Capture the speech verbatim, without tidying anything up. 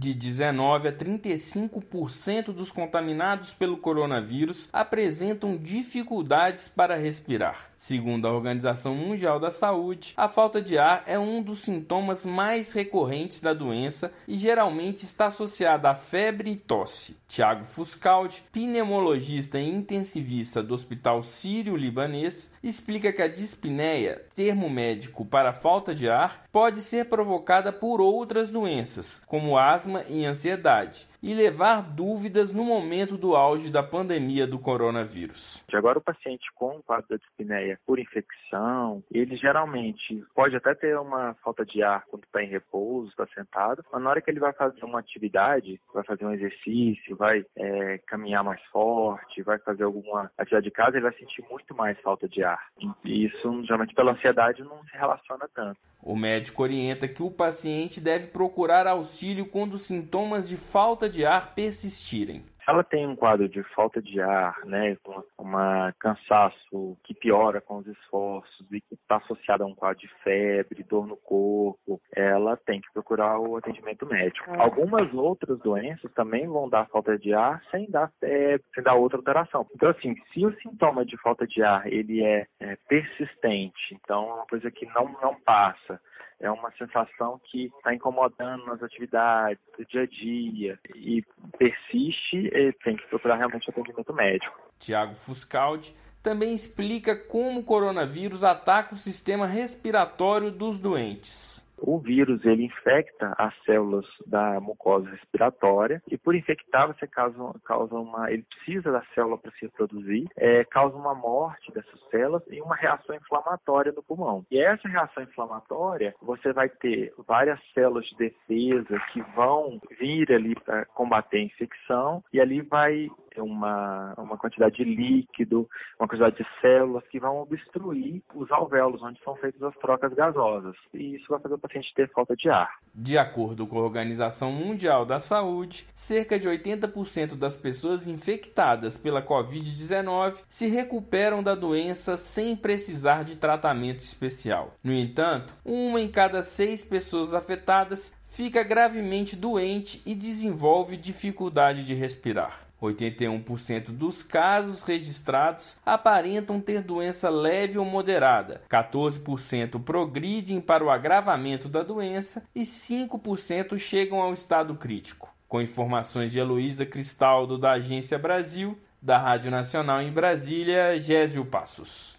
covid dezenove, a trinta e cinco por cento dos contaminados pelo coronavírus apresentam dificuldades para respirar. Segundo a Organização Mundial da Saúde, a falta de ar é um dos sintomas mais recorrentes da doença e geralmente está associada a febre e tosse. Tiago Fuscaldi, pneumologista e intensivista do Hospital Sírio-Libanês, explica que a dispneia, termo médico para a falta de ar, pode ser provocada por outras doenças, como asma e ansiedade, e levar dúvidas no momento do auge da pandemia do coronavírus. Agora, o paciente com quadro da dispneia por infecção, ele geralmente pode até ter uma falta de ar quando está em repouso, está sentado, mas na hora que ele vai fazer uma atividade, vai fazer um exercício, vai é, caminhar mais forte, vai fazer alguma atividade de casa, ele vai sentir muito mais falta de ar. E isso, geralmente, pela ansiedade, não se relaciona tanto. O médico orienta que o paciente deve procurar auxílio quando os sintomas de falta de ar persistirem. Se ela tem um quadro de falta de ar, né, com uma cansaço que piora com os esforços e que está associado a um quadro de febre, dor no corpo, ela tem que procurar o atendimento médico. Algumas outras doenças também vão dar falta de ar sem dar febre, sem dar outra alteração. Então, assim, se o sintoma de falta de ar ele é, é persistente, então é uma coisa que não, não passa, é uma sensação que está incomodando nas atividades do dia a dia e persiste, tem que procurar realmente atendimento médico. Tiago Fuscaldi também explica como o coronavírus ataca o sistema respiratório dos doentes. O vírus, ele infecta as células da mucosa respiratória e por infectar você causa, causa uma, ele precisa da célula para se reproduzir, é, causa uma morte dessas células e uma reação inflamatória no pulmão. E essa reação inflamatória, você vai ter várias células de defesa que vão vir ali para combater a infecção e ali vai ter uma, uma quantidade de líquido, uma quantidade de células que vão obstruir os alvéolos, onde são feitas as trocas gasosas. E isso vai fazer o paciente ter falta de ar. De acordo com a Organização Mundial da Saúde, cerca de oitenta por cento das pessoas infectadas pela covid dezenove se recuperam da doença sem precisar de tratamento especial. No entanto, uma em cada seis pessoas afetadas fica gravemente doente e desenvolve dificuldade de respirar. oitenta e um por cento dos casos registrados aparentam ter doença leve ou moderada, quatorze por cento progridem para o agravamento da doença e cinco por cento chegam ao estado crítico. Com informações de Heloísa Cristaldo, da Agência Brasil, da Rádio Nacional em Brasília, Gésio Passos.